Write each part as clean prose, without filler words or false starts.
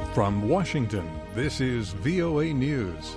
From Washington, this is VOA News.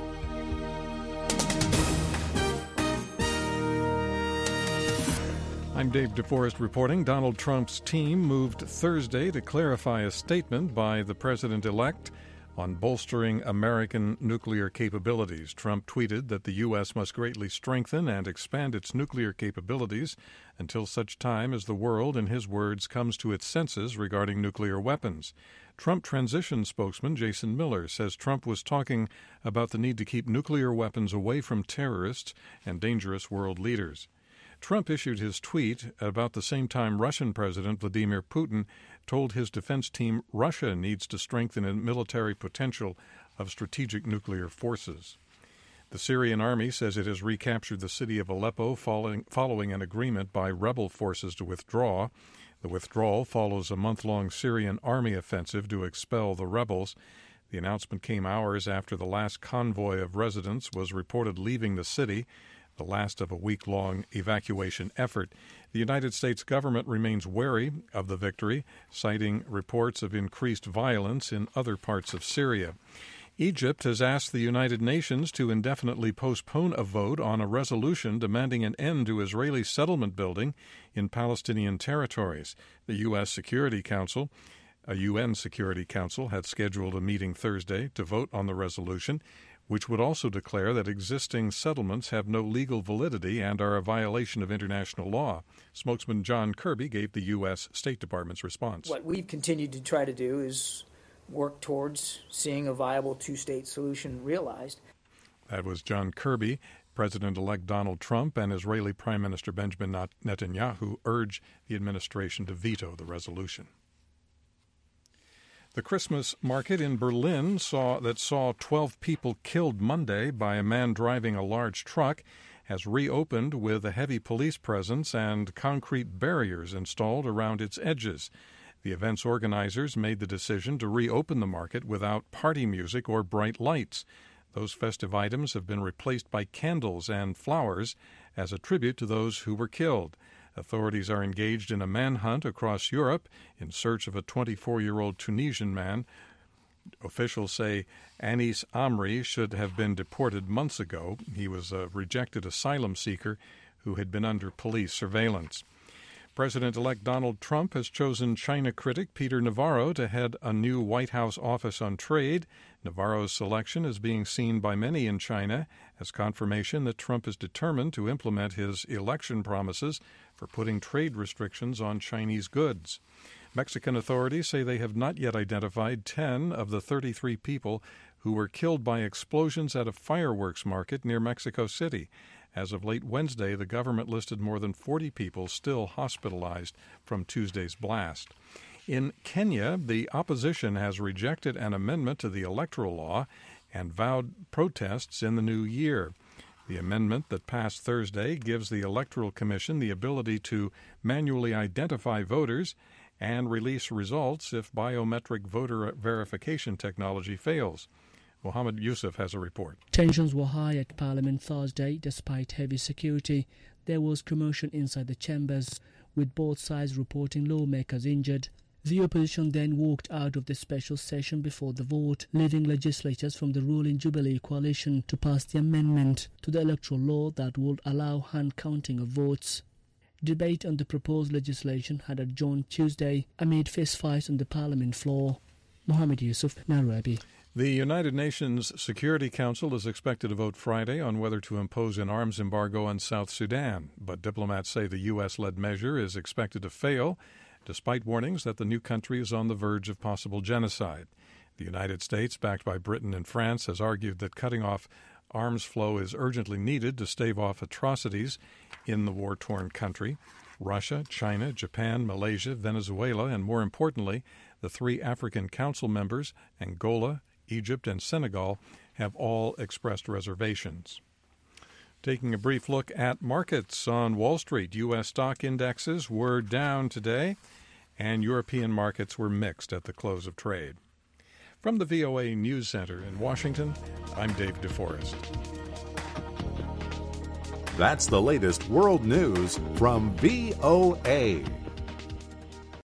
I'm Dave DeForest reporting. Donald Trump's team moved Thursday to clarify a statement by the president-elect on bolstering American nuclear capabilities. Trump tweeted that the U.S. must greatly strengthen and expand its nuclear capabilities until such time as the world, in his words, comes to its senses regarding nuclear weapons. Trump transition spokesman Jason Miller says Trump was talking about the need to keep nuclear weapons away from terrorists and dangerous world leaders. Trump issued his tweet about the same time Russian President Vladimir Putin told his defense team Russia needs to strengthen its military potential of strategic nuclear forces. The Syrian army says it has recaptured the city of Aleppo following an agreement by rebel forces to withdraw. The withdrawal follows a month-long Syrian army offensive to expel the rebels. The announcement came hours after the last convoy of residents was reported leaving the city, the last of a week-long evacuation effort. The United States government remains wary of the victory, citing reports of increased violence in other parts of Syria. Egypt has asked the United Nations to indefinitely postpone a vote on a resolution demanding an end to Israeli settlement building in Palestinian territories. The UN Security Council had scheduled a meeting Thursday to vote on the resolution, which would also declare that existing settlements have no legal validity and are a violation of international law. Spokesman John Kirby gave the U.S. State Department's response. What we've continued to try to do is work towards seeing a viable two-state solution realized. That was John Kirby. President-elect Donald Trump and Israeli Prime Minister Benjamin Netanyahu urge the administration to veto the resolution. The Christmas market in Berlin saw 12 people killed Monday by a man driving a large truck has reopened with a heavy police presence and concrete barriers installed around its edges. The event's organizers made the decision to reopen the market without party music or bright lights. Those festive items have been replaced by candles and flowers as a tribute to those who were killed. Authorities are engaged in a manhunt across Europe in search of a 24-year-old Tunisian man. Officials say Anis Amri should have been deported months ago. He was a rejected asylum seeker who had been under police surveillance. President-elect Donald Trump has chosen China critic Peter Navarro to head a new White House Office on Trade. Navarro's selection is being seen by many in China as confirmation that Trump is determined to implement his election promises for putting trade restrictions on Chinese goods. Mexican authorities say they have not yet identified 10 of the 33 people who were killed by explosions at a fireworks market near Mexico City. As of late Wednesday, the government listed more than 40 people still hospitalized from Tuesday's blast. In Kenya, the opposition has rejected an amendment to the electoral law and vowed protests in the new year. The amendment that passed Thursday gives the Electoral Commission the ability to manually identify voters and release results if biometric voter verification technology fails. Mohammed Yusuf has a report. Tensions were high at Parliament Thursday. Despite heavy security, there was commotion inside the chambers, with both sides reporting lawmakers injured. The opposition then walked out of the special session before the vote, leaving legislators from the ruling Jubilee coalition to pass the amendment to the electoral law that would allow hand counting of votes. Debate on the proposed legislation had adjourned Tuesday amid fistfights on the Parliament floor. Mohammed Yusuf, Nairobi. The United Nations Security Council is expected to vote Friday on whether to impose an arms embargo on South Sudan, but diplomats say the U.S.-led measure is expected to fail, despite warnings that the new country is on the verge of possible genocide. The United States, backed by Britain and France, has argued that cutting off arms flow is urgently needed to stave off atrocities in the war-torn country. Russia, China, Japan, Malaysia, Venezuela, and more importantly, the 3 African Council members, Angola, Egypt, and Senegal, have all expressed reservations. Taking a brief look at markets on Wall Street, U.S. stock indexes were down today, and European markets were mixed at the close of trade. From the VOA News Center in Washington, I'm Dave DeForest. That's the latest world news from VOA.